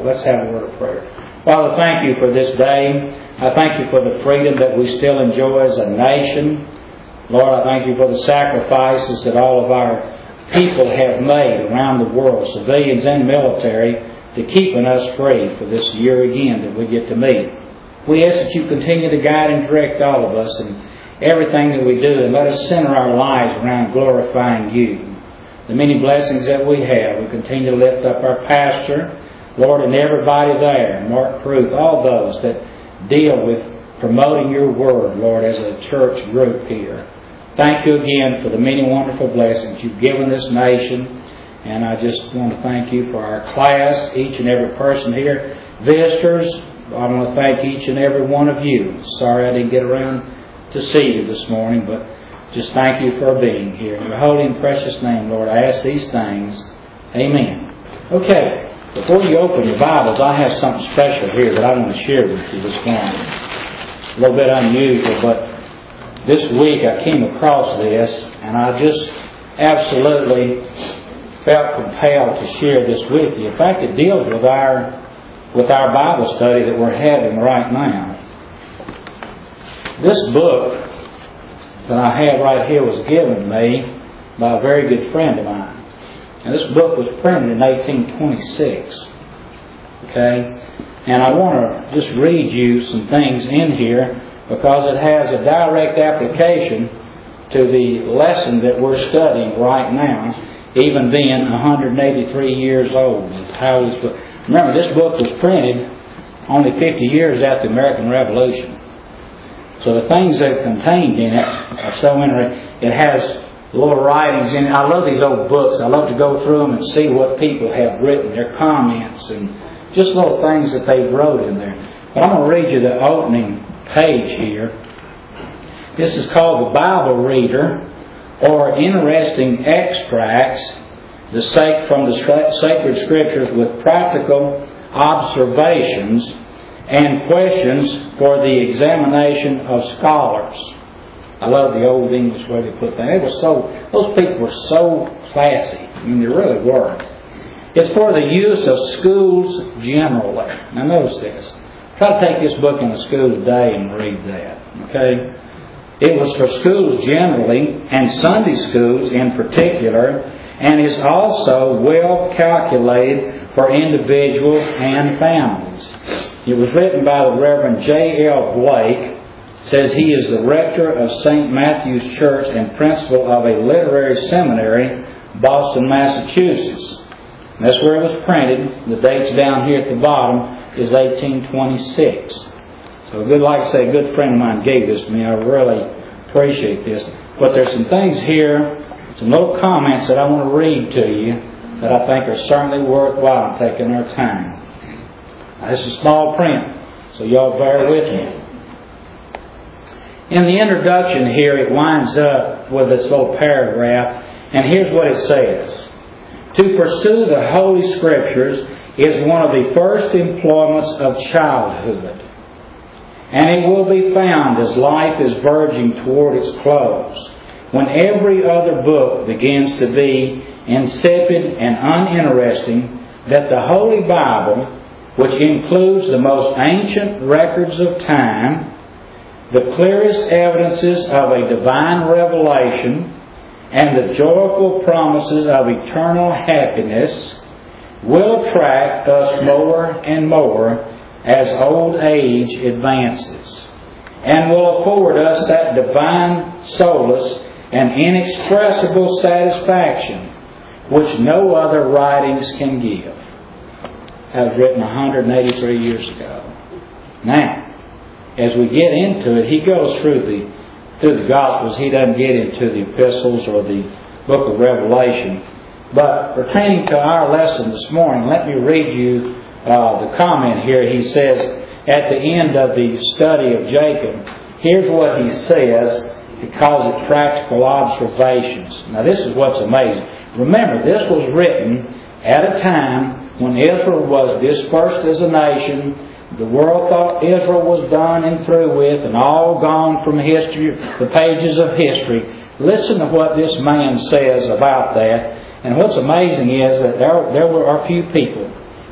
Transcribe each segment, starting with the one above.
Let's have a word of prayer. Father, thank you for this day. I thank you for the freedom that we still enjoy as a nation. Lord, I thank you for the sacrifices that all of our people have made around the world, civilians and military, to keeping us free for this year again that we get to meet. We ask that you continue to guide and direct all of us in everything that we do, and let us center our lives around glorifying you. The many blessings that we have, we continue to lift up our pastor, Lord, and everybody there, Mark Pruth, all those that deal with promoting your word, Lord, as a church group here. Thank you again for the many wonderful blessings you've given this nation. And I just want to thank you for our class, each and every person here. Visitors, I want to thank each and every one of you. Sorry I didn't get around to see you this morning, but just thank you for being here. In your holy and precious name, Lord, I ask these things. Amen. Okay, before you open your Bibles, I have something special here that I want to share with you this morning. A little bit unusual, but this week I came across this, and I just absolutely felt compelled to share this with you. In fact, it deals with our Bible study that we're having right now. This book that I have right here was given me by a very good friend of mine. And this book was printed in 1826. Okay? And I want to just read you some things in here because it has a direct application to the lesson that we're studying right now, even being 183 years old. Remember, this book was printed only 50 years after the American Revolution. So the things that are contained in it are so interesting. It has little writings in it. I love these old books. I love to go through them and see what people have written, their comments, and just little things that they wrote in there. But I'm going to read you the opening page here. This is called the Bible Reader, or Interesting Extracts from the Sacred Scriptures with Practical Observations and Questions for the Examination of Scholars. I love the old English way they put that. Those people were so classy. I mean, they really were. It's for the use of schools generally. Now notice this. Try to take this book in a school today and read that. Okay? It was for schools generally and Sunday schools in particular, and is also well calculated for individuals and families. It was written by the Reverend J.L. Blake. It says he is the rector of St. Matthew's Church and principal of a literary seminary, Boston, Massachusetts. And that's where it was printed. The date's down here at the bottom is 1826. So a good friend of mine gave this to me. I really appreciate this. But there's some things here, some little comments that I want to read to you that I think are certainly worthwhile taking our time. Now, this is small print, so y'all bear with me. In the introduction here, it winds up with this little paragraph, and here's what it says. To pursue the Holy Scriptures is one of the first employments of childhood, and it will be found as life is verging toward its close, when every other book begins to be insipid and uninteresting, that the Holy Bible, which includes the most ancient records of time, the clearest evidences of a divine revelation, and the joyful promises of eternal happiness, will attract us more and more as old age advances, and will afford us that divine solace and inexpressible satisfaction which no other writings can give. That was written 183 years ago. Now, as we get into it, he goes through the Gospels. He doesn't get into the epistles or the book of Revelation. But pertaining to our lesson this morning, let me read you the comment here. He says, at the end of the study of Jacob, here's what he says. He calls it practical observations. Now this is what's amazing. Remember, this was written at a time when Israel was dispersed as a nation. The world thought Israel was done and through with and all gone from history, the pages of history. Listen to what this man says about that. And what's amazing is that there were a few people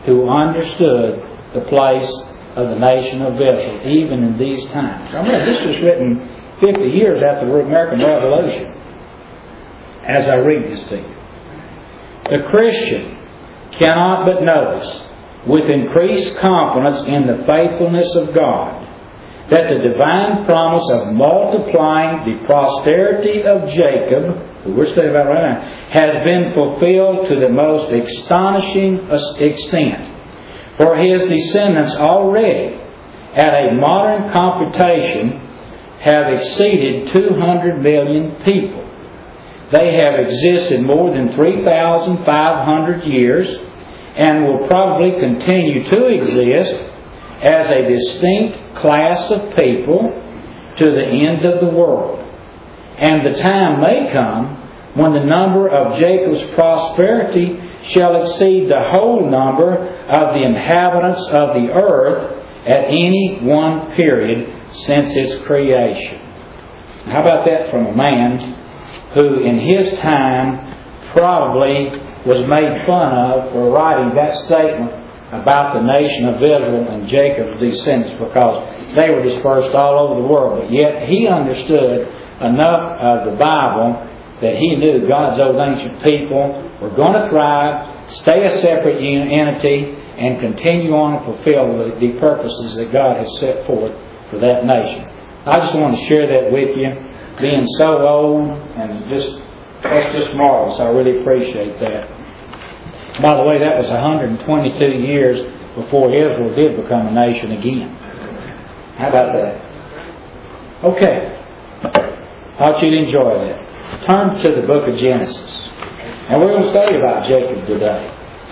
who understood the place of the nation of Israel, even in these times. Remember, this was written 50 years after the American Revolution, as I read this to you. The Christian cannot but notice, with increased confidence in the faithfulness of God, that the divine promise of multiplying the posterity of Jacob, who we're studying about right now, has been fulfilled to the most astonishing extent. For his descendants already, at a modern computation, have exceeded 200 million people. They have existed more than 3,500 years and will probably continue to exist as a distinct class of people to the end of the world. And the time may come when the number of Jacob's prosperity shall exceed the whole number of the inhabitants of the earth at any one period since its creation. How about that from a man who in his time probably was made fun of for writing that statement about the nation of Israel and Jacob's descendants, because they were dispersed all over the world. But yet he understood enough of the Bible that he knew God's old ancient people were going to thrive, stay a separate entity, and continue on and fulfill the purposes that God has set forth for that nation. I just want to share that with you. Being so old, and that's just marvelous. I really appreciate that. By the way, that was 122 years before Israel did become a nation again. How about that? Okay. I want you to enjoy that. Turn to the book of Genesis. And we're going to study about Jacob today.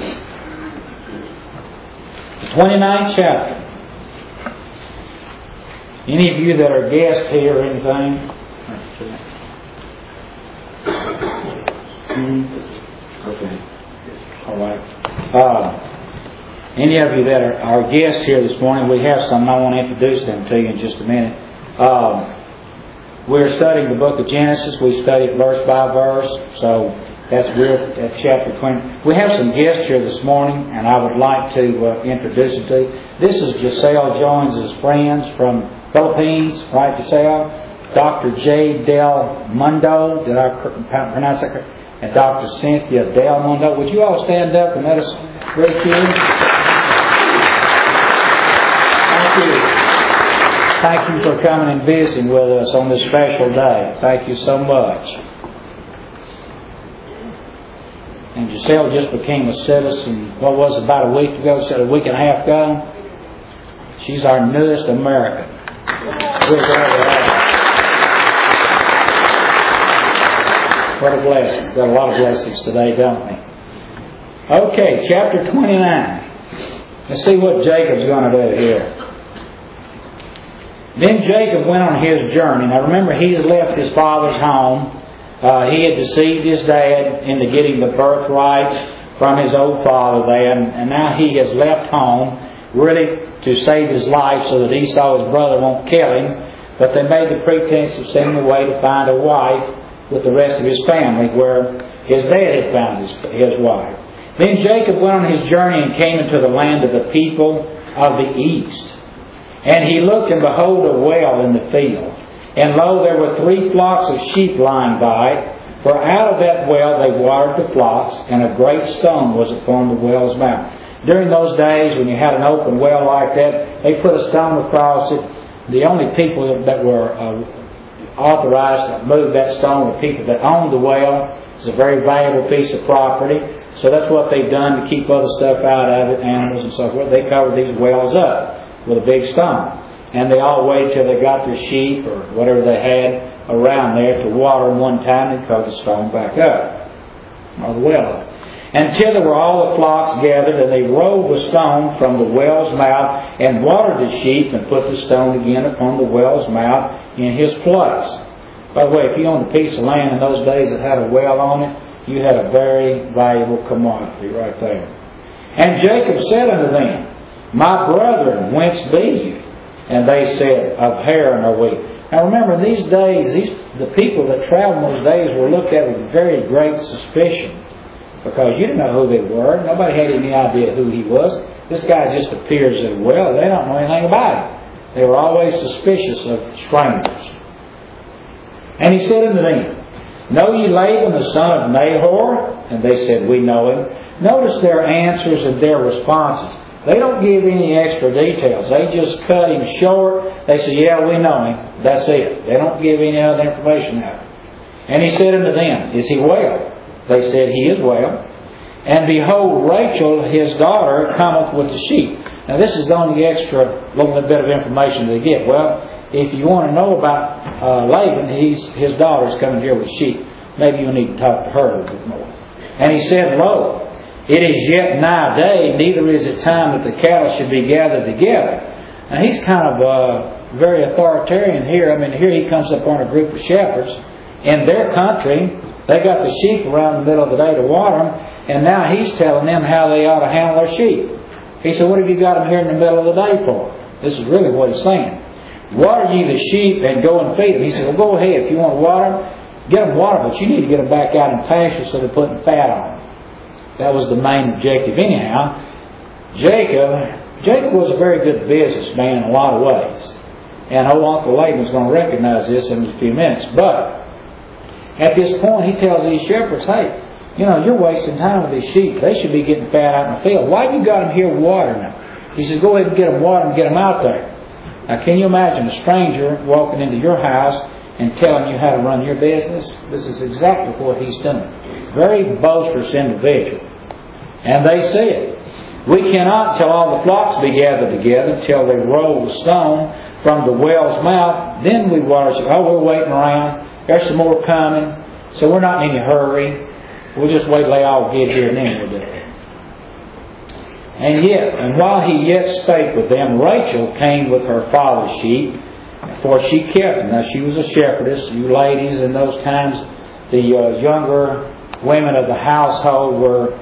The 29th chapter. Any of you that are guests here or anything? Okay. All right. Any of you that are our guests here this morning, we have some. I want to introduce them to you in just a minute. We're studying the book of Genesis. We studied verse by verse. So we're at chapter 20. We have some guests here this morning, and I would like to introduce them to you. This is Giselle Jones' friends from Philippines, right, Giselle? Dr. J. Del Mundo, did I pronounce that correct? And Dr. Cynthia Del Mundo. Would you all stand up and let us greet you? Thank you. Thank you for coming and visiting with us on this special day. Thank you so much. And Giselle just became a citizen, what was it, about a week ago? She said a week and a half ago. She's our newest American. We're glad to have her. What a blessing. We've got a lot of blessings today, don't we? Okay, chapter 29. Let's see what Jacob's going to do here. Then Jacob went on his journey. Now remember, he had left his father's home. He had deceived his dad into getting the birthright from his old father there. And now he has left home really to save his life so that Esau, his brother, won't kill him. But they made the pretense of sending him away to find a wife with the rest of his family, where his dad had found his wife. Then Jacob went on his journey and came into the land of the people of the east. And he looked, and behold, a well in the field. And lo, there were 3 flocks of sheep lying by it. For out of that well they watered the flocks, and a great stone was upon the well's mouth. During those days, when you had an open well like that, they put a stone across it. The only people that were authorized to move that stone were people that owned the well. It's a very valuable piece of property. So that's what they've done to keep other stuff out of it, animals and so forth. They covered these wells up with a big stone. And they all waited till they got their sheep or whatever they had around there to water them one time and cover the stone back up. Or the well. Until there were all the flocks gathered, and they rolled the stone from the well's mouth and watered the sheep and put the stone again upon the well's mouth in his place. By the way, if you owned a piece of land in those days that had a well on it, you had a very valuable commodity right there. And Jacob said unto them, My brethren, whence be you? And they said, Of Haran are we. Now remember, in these days, the people that traveled in those days were looked at with very great suspicion. because you didn't know who they were. Nobody had any idea who he was. This guy just appears as well. They don't know anything about him. They were always suspicious of strangers. And he said unto them, Know ye Laban the son of Nahor? And they said, We know him. Notice their answers and their responses. They don't give any extra details. They just cut him short. They say, Yeah, we know him. That's it. They don't give any other information out. And he said unto them, Is he well? They said, He is well. And behold, Rachel, his daughter, cometh with the sheep. Now this is the only extra little bit of information they get. Well, if you want to know about Laban, his daughter's coming here with sheep. Maybe you need to talk to her a little bit more. And he said, Lo, it is yet nigh day, neither is it time that the cattle should be gathered together. Now he's kind of very authoritarian here. I mean, here he comes upon a group of shepherds in their country. They got the sheep around the middle of the day to water them, and now he's telling them how they ought to handle their sheep. He said, What have you got them here in the middle of the day for? This is really what he's saying. Water ye the sheep and go and feed them. He said, Well, go ahead. If you want water, get them water, but you need to get them back out in pasture so they're putting fat on them. That was the main objective anyhow. Jacob was a very good businessman in a lot of ways. And old Uncle Laban's going to recognize this in a few minutes. But at this point, he tells these shepherds, Hey, you're wasting time with these sheep. They should be getting fat out in the field. Why have you got them here watering them? He says, Go ahead and get them water and get them out there. Now, can you imagine a stranger walking into your house and telling you how to run your business? This is exactly what he's doing. Very boisterous individual. And they said, We cannot till all the flocks be gathered together, till they roll the stone from the well's mouth. Then we water. We're waiting around. There's some more coming. So we're not in any hurry. We'll just wait till they all get here and then we'll do it. And while he yet spake with them, Rachel came with her father's sheep, for she kept them. Now she was a shepherdess. You ladies in those times, the younger women of the household were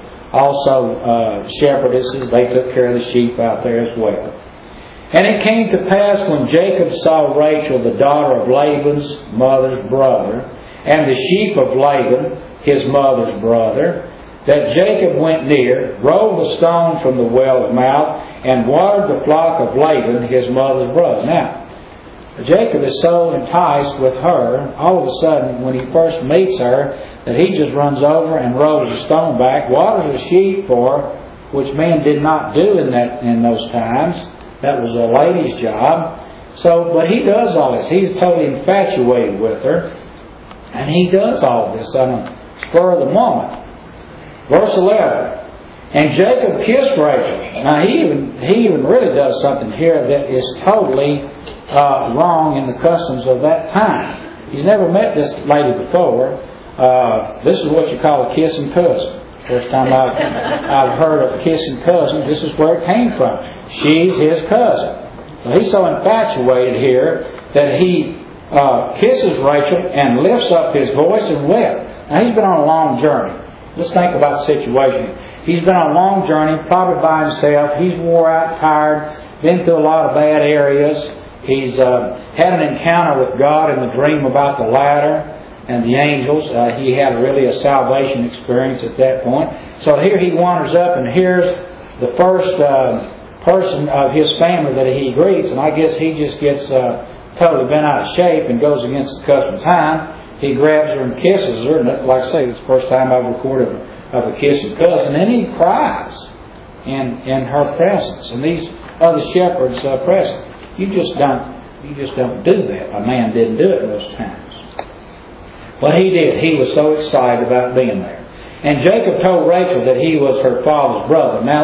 also shepherdesses. They took care of the sheep out there as well. And it came to pass when Jacob saw Rachel, the daughter of Laban's mother's brother, and the sheep of Laban, his mother's brother, that Jacob went near, rolled the stone from the well's mouth, and watered the flock of Laban, his mother's brother. Now, Jacob is so enticed with her, all of a sudden, when he first meets her, that he just runs over and rolls the stone back, waters the sheep for her, which men did not do in those times. That was a lady's job. But he does all this. He's totally infatuated with her. And he does all this on a spur of the moment. Verse 11. And Jacob kissed Rachel. Now he even really does something here that is totally wrong in the customs of that time. He's never met this lady before. This is what you call a kissing cousin. First time I've heard of kissing cousins, this is where it came from. She's his cousin. So he's so infatuated here that he kisses Rachel and lifts up his voice and wept. Now he's been on a long journey. Let's think about the situation. He's been on a long journey, probably by himself. He's wore out, tired, been through a lot of bad areas. He's had an encounter with God in the dream about the ladder and the angels. He had really a salvation experience at that point. So here he wanders up, and here's the first person of his family that he greets, and I guess he just gets totally bent out of shape and goes against the custom time. He grabs her and kisses her, and like I say, it's the first time I've recorded of a kissing cousin. And then he cries in her presence, and these other shepherds present. You just don't do that. A man didn't do it those times. But he did. He was so excited about being there. And Jacob told Rachel that he was her father's brother. Now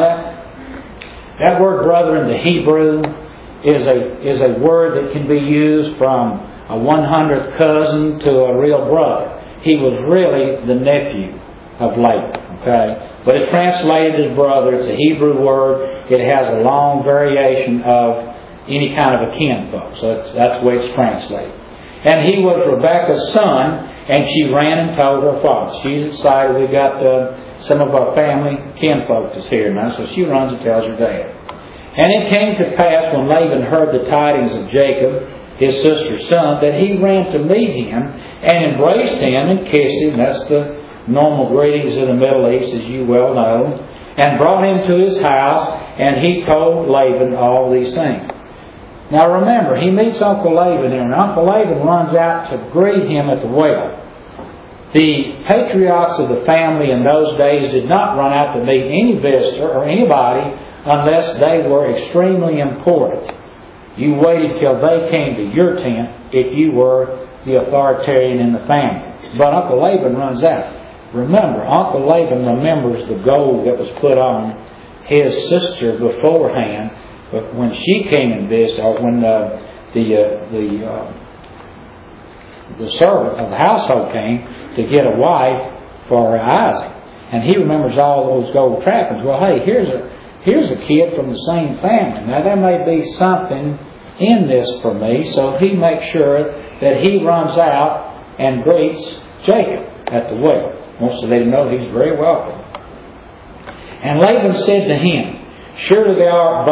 that word brother in the Hebrew is a word that can be used from a 100th cousin to a real brother. He was really the nephew of Laban. Okay? But it's translated as brother. It's a Hebrew word. It has a long variation of any kind of a kinfolk. So that's the way it's translated. And he was Rebekah's son, and she ran and told her father. She's excited. We got some of our family kinfolk is here now, so she runs and tells her dad. And it came to pass when Laban heard the tidings of Jacob, his sister's son, that he ran to meet him and embraced him and kissed him. That's the normal greetings in the Middle East, as you well know, and brought him to his house, and he told Laban all these things. Now remember, he meets Uncle Laban here, and Uncle Laban runs out to greet him at the well. The patriarchs of the family in those days did not run out to meet any visitor or anybody unless they were extremely important. You waited till they came to your tent if you were the authoritarian in the family. But Uncle Laban runs out. Remember, Uncle Laban remembers the gold that was put on his sister beforehand, but when she came and visited, or when the servant of the household came to get a wife for Isaac, and he remembers all those gold trappings. Well, hey, here's a kid from the same family. Now there may be something in this for me, so he makes sure that he runs out and greets Jacob at the well. Wants to let him know he's very welcome. And Laban said to him, "Surely thou art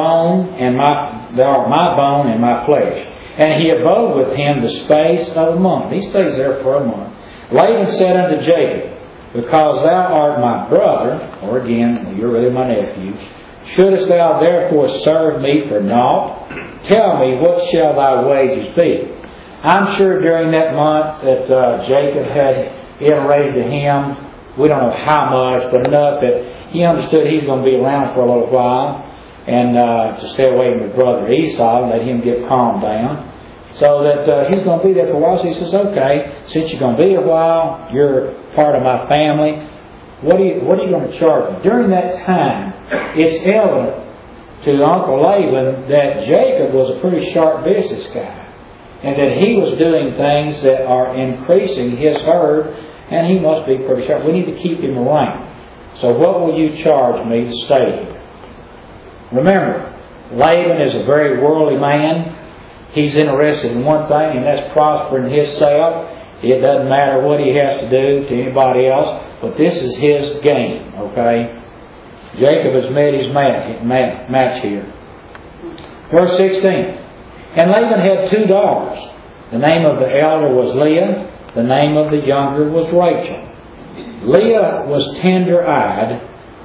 my bone and my flesh." And he abode with him the space of a month. He stays there for a month. Laban said unto Jacob, "Because thou art my brother," or again, you're really my nephew, "shouldest thou therefore serve me for naught? Tell me, what shall thy wages be?" I'm sure during that month that Jacob had iterated to him, we don't know how much, but enough that he understood he's going to be around for a little while, and to stay away from his brother Esau and let him get calmed down. So that he's going to be there for a while. So he says, "Okay, since you're going to be a while, you're part of my family. What are you going to charge me?" During that time, it's evident to Uncle Laban that Jacob was a pretty sharp business guy, and that he was doing things that are increasing his herd, and he must be pretty sharp. We need to keep him around. So what will you charge me to stay here? Remember, Laban is a very worldly man. He's interested in one thing, and that's prospering himself. It doesn't matter what he has to do to anybody else, but this is his game, okay? Jacob has met his match here. Verse 16. And Laban had 2 daughters. The name of the elder was Leah. The name of the younger was Rachel. Leah was tender-eyed.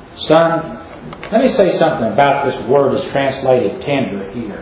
Let me say something about this word that's translated tender here.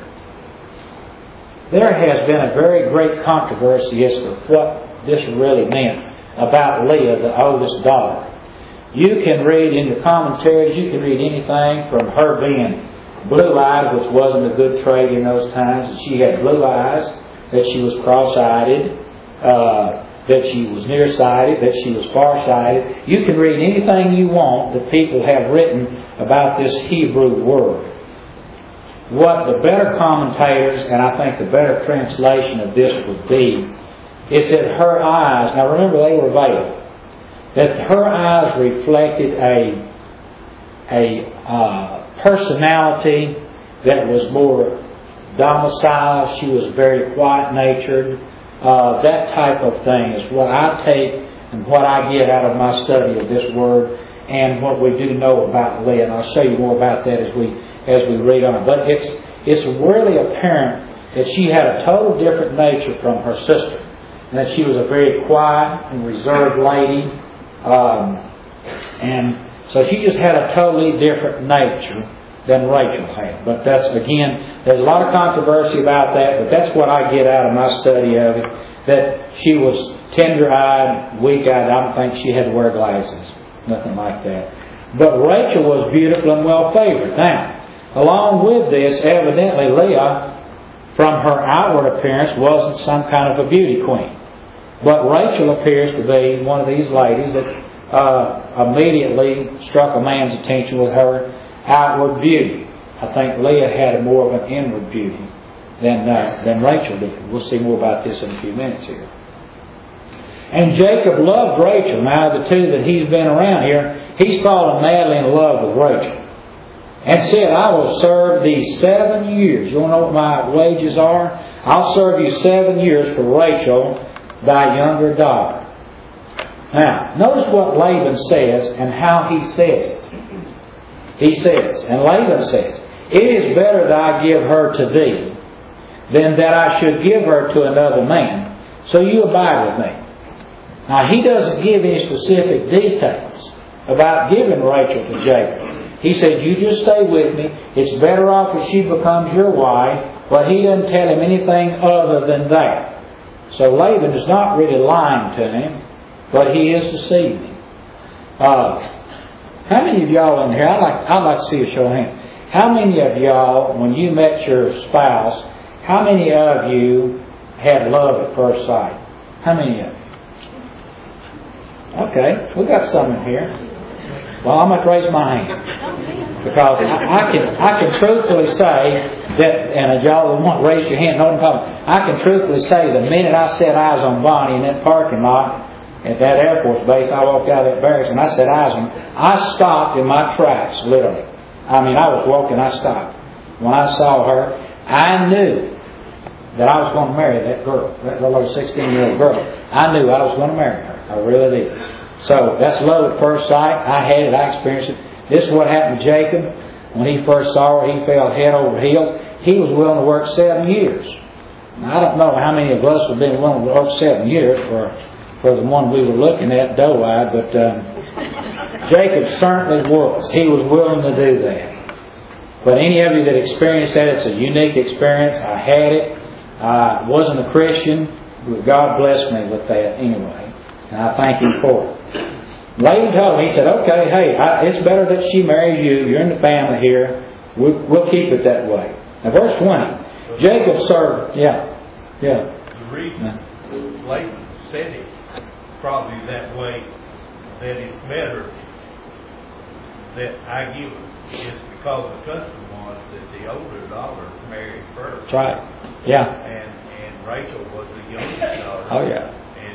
There has been a very great controversy as to what this really meant about Leah, the oldest daughter. You can read in the commentaries, you can read anything from her being blue-eyed, which wasn't a good trait in those times, that she had blue eyes, that she was cross-eyed, that she was nearsighted, that she was far-sighted. You can read anything you want that people have written about this Hebrew word. What the better commentators, and I think the better translation of this would be, is that her eyes, now remember they were veiled, that her eyes reflected a personality that was more domiciled. She was very quiet-natured. That type of thing is what I take and what I get out of my study of this word and what we do know about Leah. And I'll show you more about that as we read on. But it's really apparent that she had a total different nature from her sister, and that she was a very quiet and reserved lady. And so she just had a totally different nature than Rachel had. But that's, again, there's a lot of controversy about that, but that's what I get out of my study of it, that she was tender-eyed, weak-eyed. I don't think she had to wear glasses. Nothing like that. But Rachel was beautiful and well-favored. Now, along with this, evidently Leah, from her outward appearance, wasn't some kind of a beauty queen. But Rachel appears to be one of these ladies that immediately struck a man's attention with her outward beauty. I think Leah had more of an inward beauty than Rachel did. We'll see more about this in a few minutes here. And Jacob loved Rachel. Now, the two that he's been around here, he's fallen madly in love with Rachel. And said, "I will serve thee 7 years. You want to know what my wages are? I'll serve you 7 years for Rachel, thy younger daughter." Now, notice what Laban says and how he says it. He says, and Laban says, "It is better that I give her to thee than that I should give her to another man. So you abide with me." Now, he doesn't give any specific details about giving Rachel to Jacob. He said, you just stay with me. It's better off if she becomes your wife. But he doesn't tell him anything other than that. So Laban is not really lying to him, but he is deceiving him. How many of y'all in here, I'd like to see a show of hands. How many of y'all, when you met your spouse, how many of you had love at first sight? How many of you? Okay, we got some in here. Well, I'm going to raise my hand. Because I can truthfully say that, and y'all want to raise your hand, no problem. I can truthfully say the minute I set eyes on Bonnie in that parking lot at that Air Force base, I walked out of that barracks and I set eyes on her. I stopped in my tracks, literally. I mean, I was walking, I stopped. When I saw her, I knew that I was going to marry that girl, that little 16-year-old girl. I knew I was going to marry her. I really did. So that's love at first sight. I had it. I experienced it. This is what happened to Jacob. When he first saw her, he fell head over heels. He was willing to work 7 years. Now, I don't know how many of us have been willing to work 7 years for the one we were looking at, doe-eyed, but Jacob certainly was. He was willing to do that. But any of you that experienced that, it's a unique experience. I had it. I wasn't a Christian, but God blessed me with that anyway. And I thank Him for it. Laban told him, he said, okay, hey, it's better that she marries you. You're in the family here. We'll keep it that way. Now, verse 20. Jacob served, yeah. The reason Laban said it probably that way, that it's better that I give it, is because the custom was that the older daughter married first. That's right. Yeah. And Rachel was the youngest daughter. Oh, yeah.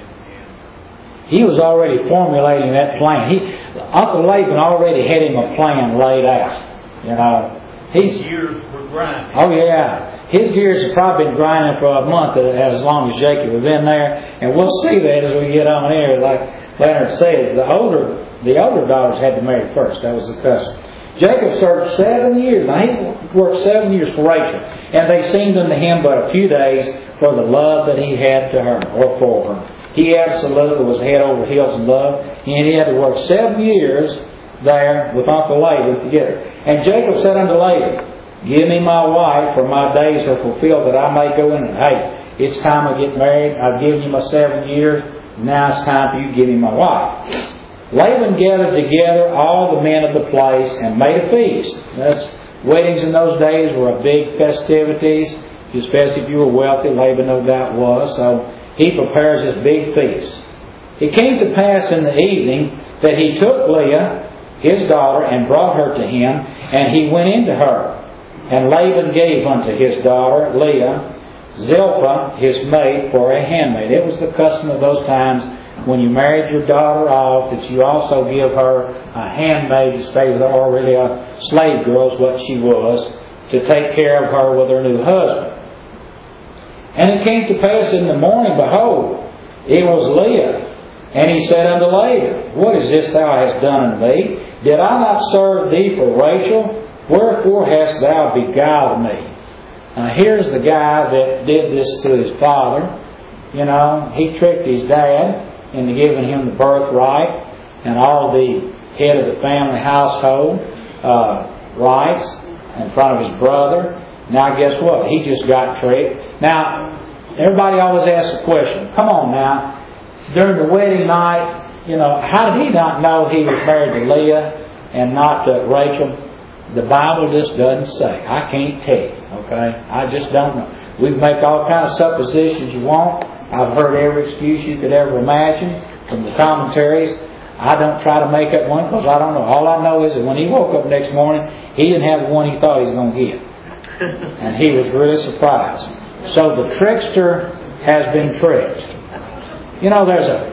He was already formulating that plan. Uncle Laban already had him a plan laid out. You know, his gears were grinding. Oh yeah, his gears have probably been grinding for a month, as long as Jacob had been there, and we'll see that as we get on here. Like Leonard said, the older daughters had to marry first. That was the custom. Jacob served 7 years. Now he worked 7 years for Rachel, and they seemed unto him but a few days for the love that he had to her or for her. He absolutely was head over heels in love. And he had to work 7 years there with Uncle Laban together. And Jacob said unto Laban, give me my wife, for my days are fulfilled, that I may go in. And hey, it's time I get married. I've given you my 7 years. Now it's time for you to give me my wife. Laban gathered together all the men of the place and made a feast. Weddings in those days were a big festivities. Especially if you were wealthy, Laban no doubt was. So he prepares this big feast. It came to pass in the evening that he took Leah, his daughter, and brought her to him, and he went into her. And Laban gave unto his daughter, Leah, Zilpah, his maid, for a handmaid. It was the custom of those times, when you married your daughter off, that you also give her a handmaid to stay with her, or really a slave girl is what she was, to take care of her with her new husband. And it came to pass in the morning, behold, it was Leah. And he said unto Laban, what is this thou hast done unto me? Did I not serve thee for Rachel? Wherefore hast thou beguiled me? Now here's the guy that did this to his father. You know, he tricked his dad into giving him the birthright and all the head of the family household rights in front of his brother. Now guess what? He just got tricked. Now, everybody always asks the question, come on now, during the wedding night, you know, how did he not know he was married to Leah and not to Rachel? The Bible just doesn't say. I can't tell you, okay? I just don't know. We can make all kinds of suppositions you want. I've heard every excuse you could ever imagine from the commentaries. I don't try to make up one because I don't know. All I know is that when he woke up next morning, he didn't have the one he thought he was going to get. And he was really surprised. So the trickster has been tricked. You know,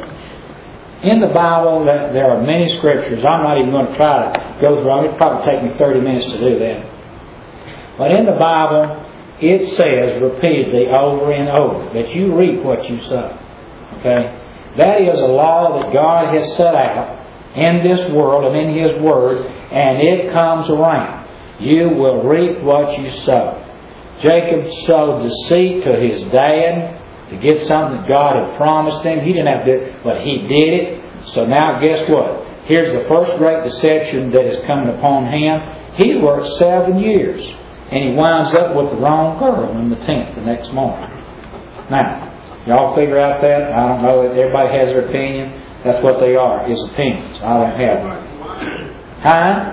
in the Bible, there are many scriptures. I'm not even going to try to go through them. It'd probably take me 30 minutes to do that. But in the Bible, it says repeatedly over and over that you reap what you sow. Okay? That is a law that God has set out in this world and in His Word, and it comes around. You will reap what you sow. Jacob sowed deceit to his dad to get something that God had promised him. He didn't have to do it, but he did it. So now guess what? Here's the first great deception that is coming upon him. He's worked 7 years. And he winds up with the wrong girl in the tent the next morning. Now, y'all figure out that? I don't know. Everybody has their opinion. That's what they are, is opinions. I don't have them. Huh?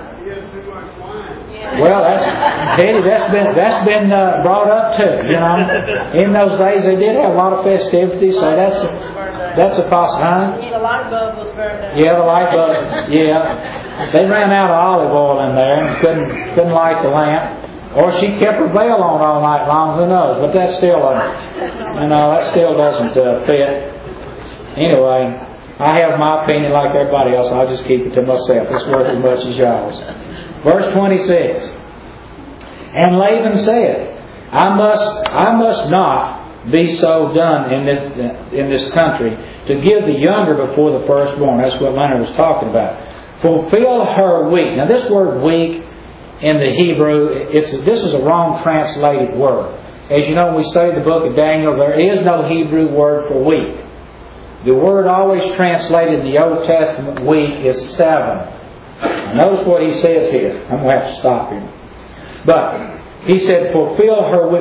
Well, Teddy, that's been brought up too. You know, in those days they did have a lot of festivities, so that's a possibility. The light bulb was burned out. Yeah, the light bulb. Yeah, they ran out of olive oil in there and couldn't light the lamp. Or she kept her veil on all night long. Who knows? But that still, that still doesn't fit. Anyway, I have my opinion like everybody else. I'll just keep it to myself. It's worth as much as y'all's. Verse 26. And Laban said, I must not be so done in this country to give the younger before the firstborn. That's what Leonard was talking about. Fulfill her week. Now this word week in the Hebrew, this is a wrong translated word. As you know, when we studied the book of Daniel, there is no Hebrew word for week. The word always translated in the Old Testament week is 7. Notice what he says here. I'm going to have to stop him. But he said, fulfill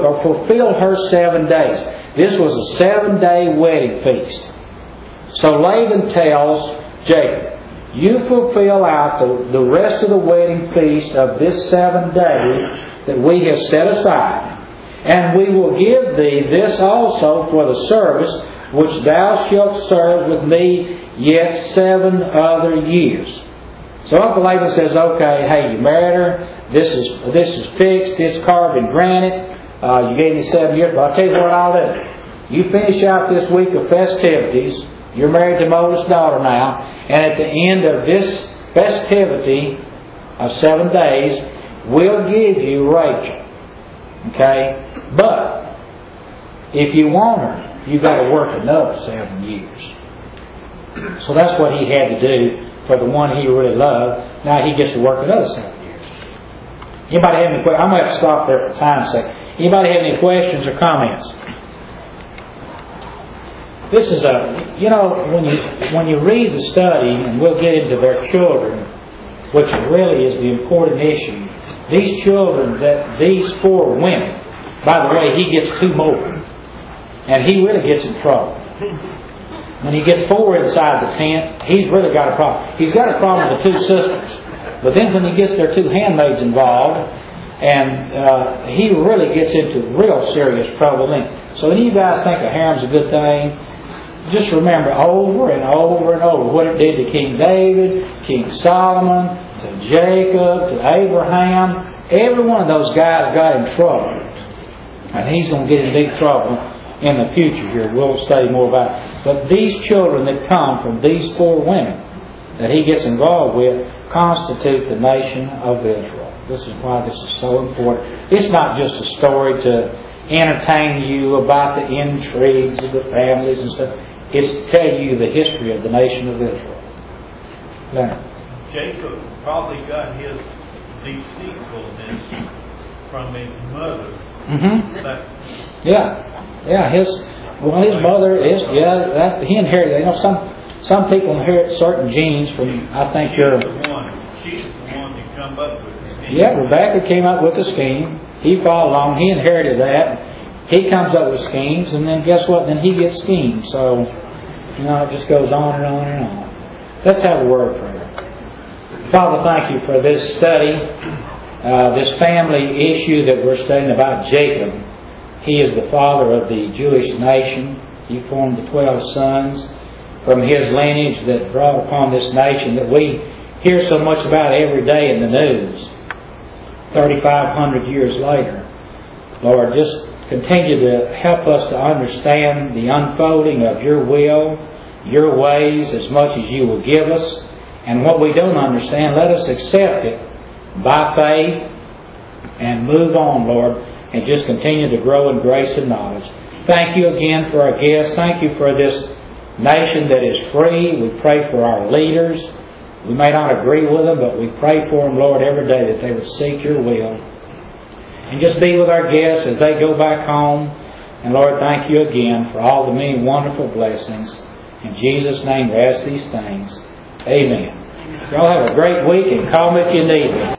her 7 days. This was a 7-day wedding feast. So Laban tells Jacob, you fulfill out the rest of the wedding feast of this 7 days that we have set aside. And we will give thee this also for the service which thou shalt serve with me yet 7 other years. So Uncle Laban says, okay, hey, you married her. This is fixed. It's carved in granite. You gave me 7 years. But I'll tell you what I'll do. You finish out this week of festivities. You're married to my oldest daughter now. And at the end of this festivity of 7 days, we'll give you Rachel. Okay? But if you want her, you've got to work another 7 years. So that's what he had to do for the one he really loved. Now he gets to work another 7 years. Anybody have any questions? I'm going to have to stop there for time's sake. Anybody have any questions or comments? This is when you read the study, and we'll get into their children, which really is the important issue. These children, these 4 women, by the way, he gets 2 more. And he really gets in trouble. When he gets 4 inside the tent, he's really got a problem. He's got a problem with the 2 sisters. But then when he gets their 2 handmaids involved, and he really gets into real serious trouble then. So when you guys think a harem's a good thing, just remember over and over and over what it did to King David, King Solomon, to Jacob, to Abraham. Every one of those guys got in trouble. And he's going to get in big trouble in the future here. We'll study more about it. But these children that come from these 4 women that he gets involved with constitute the nation of Israel. This is why this is so important. It's not just a story to entertain you about the intrigues of the families and stuff. It's to tell you the history of the nation of Israel. Leonard. Jacob probably got his deceitfulness from his mother. Mm-hmm. Yeah. His mother is. Yeah, he inherited. Some people inherit certain genes from. I think she's the one that come up with it. Yeah, Rebecca came up with the scheme. He followed along. He inherited that. He comes up with schemes, and then guess what? Then he gets schemes. So, it just goes on and on and on. Let's have a word of prayer. Father, thank you for this study, this family issue that we're studying about Jacob. He is the father of the Jewish nation. He formed the 12 sons from his lineage that brought upon this nation that we hear so much about every day in the news. 3,500 years later. Lord, just continue to help us to understand the unfolding of your will, your ways, as much as you will give us. And what we don't understand, let us accept it by faith and move on, Lord, and just continue to grow in grace and knowledge. Thank you again for our guests. Thank you for this nation that is free. We pray for our leaders. We may not agree with them, but we pray for them, Lord, every day that they would seek your will. And just be with our guests as they go back home. And Lord, thank you again for all the many wonderful blessings. In Jesus' name we ask these things. Amen. Y'all have a great week and call me if you need me.